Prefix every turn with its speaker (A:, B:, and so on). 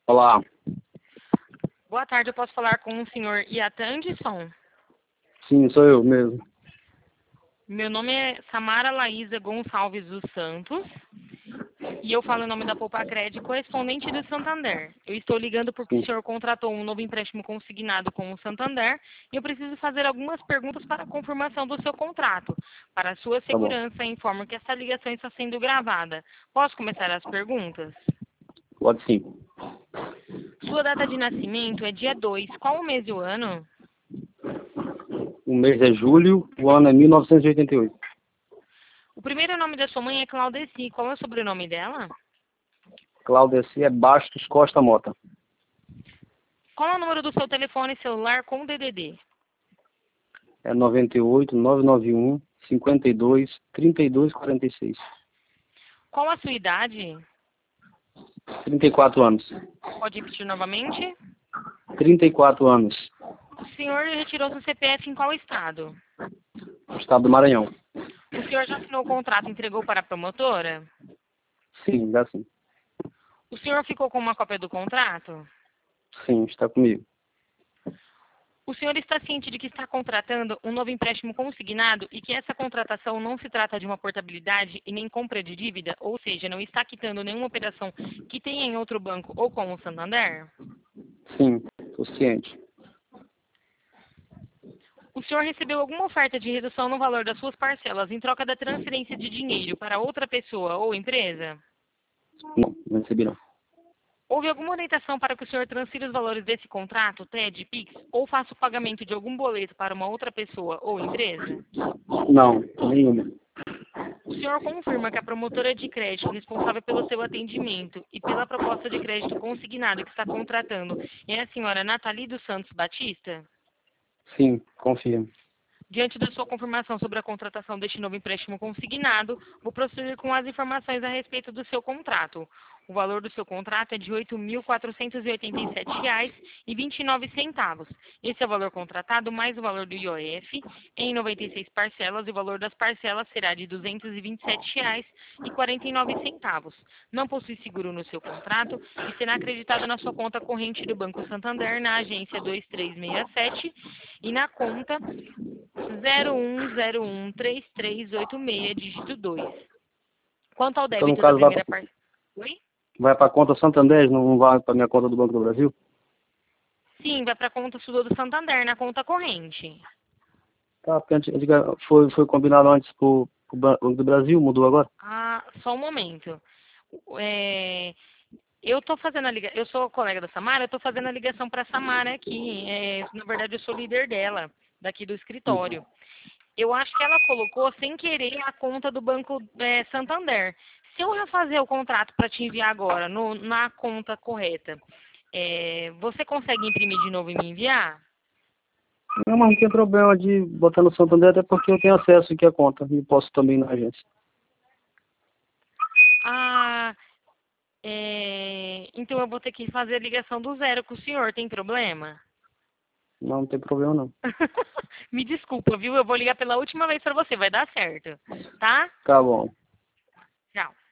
A: Olá,
B: Boa tarde, eu posso falar com o senhor Iatan Anderson?
A: sim, sou eu mesmo.
B: Meu nome é Samara Laísa Gonçalves dos Santos e eu falo em nome da Poupacred, correspondente do Santander. Eu estou ligando porque o
A: Sim,
B: senhor contratou um novo empréstimo consignado com o Santander e eu preciso fazer algumas perguntas para a confirmação do seu contrato. Para a sua
A: tá bom.
B: segurança, informo que essa ligação está sendo gravada. Posso começar as perguntas?
A: Pode sim.
B: Sua data de nascimento é dia 2. Qual o mês e o ano?
A: O mês é julho, o ano é 1988.
B: O primeiro nome da sua mãe é Claudeci. Qual é o sobrenome dela?
A: Cláudia C. é Bastos Costa Mota.
B: Qual é o número do seu telefone celular com DDD?
A: É 98 991 52 32 46.
B: Qual a sua idade?
A: 34 anos.
B: Pode repetir novamente?
A: 34 anos.
B: O senhor retirou seu CPF em qual estado?
A: Estado do Maranhão.
B: O senhor já assinou o contrato e entregou para a promotora?
A: Sim, dá sim.
B: O senhor ficou com uma cópia do contrato?
A: Sim, está comigo.
B: O senhor está ciente de que está contratando um novo empréstimo consignado e que essa contratação não se trata de uma portabilidade e nem compra de dívida, ou seja, não está quitando nenhuma operação que tenha em outro banco ou com o Santander?
A: Sim, estou ciente.
B: O senhor recebeu alguma oferta de redução no valor das suas parcelas em troca da transferência de dinheiro para outra pessoa ou empresa?
A: Não recebi não.
B: Houve alguma orientação para que o senhor transfira os valores desse contrato, TED, PIX, ou faça o pagamento de algum boleto para uma outra pessoa ou empresa?
A: Não, nenhuma.
B: O senhor confirma que a promotora de crédito responsável pelo seu atendimento e pela proposta de crédito consignado que está contratando é a senhora Nathalie dos Santos Batista?
A: Sim, confirmo.
B: Diante da sua confirmação sobre a contratação deste novo empréstimo consignado, vou prosseguir com as informações a respeito do seu contrato. O valor do seu contrato é de R$ 8.487,29. Esse é o valor contratado mais o valor do IOF em 96 parcelas e o valor das parcelas será de R$ 227,49. Não possui seguro no seu contrato e será acreditado na sua conta corrente do Banco Santander na agência 2367 e na conta 01013386, dígito 2. Quanto ao
A: Então, no
B: débito da
A: caso,
B: primeira parte. Oi?
A: vai para a conta Santander, não vai para minha conta do Banco do Brasil?
B: Sim, vai para a conta sua do Santander, na conta corrente.
A: Tá, porque foi combinado antes pro Banco do Brasil, mudou agora?
B: Ah, só um momento. Eu tô fazendo eu sou colega da Samara, eu tô fazendo a ligação para a Samara aqui. Na verdade, eu sou líder dela, daqui do
A: Sim.
B: escritório. Eu acho que ela colocou sem querer a conta do Banco Santander. Se eu refazer o contrato para te enviar agora na conta correta, você consegue imprimir de novo e me enviar?
A: Não, mas não tem problema de botar no Santander, até porque eu tenho acesso aqui à conta e posso também ir na agência.
B: Ah, então eu vou ter que fazer a ligação do zero com o senhor. Tem problema?
A: Não, não tem problema não.
B: Me desculpa, viu? Eu vou ligar pela última vez para você. Vai dar certo, tá?
A: Tá bom.
B: Tchau.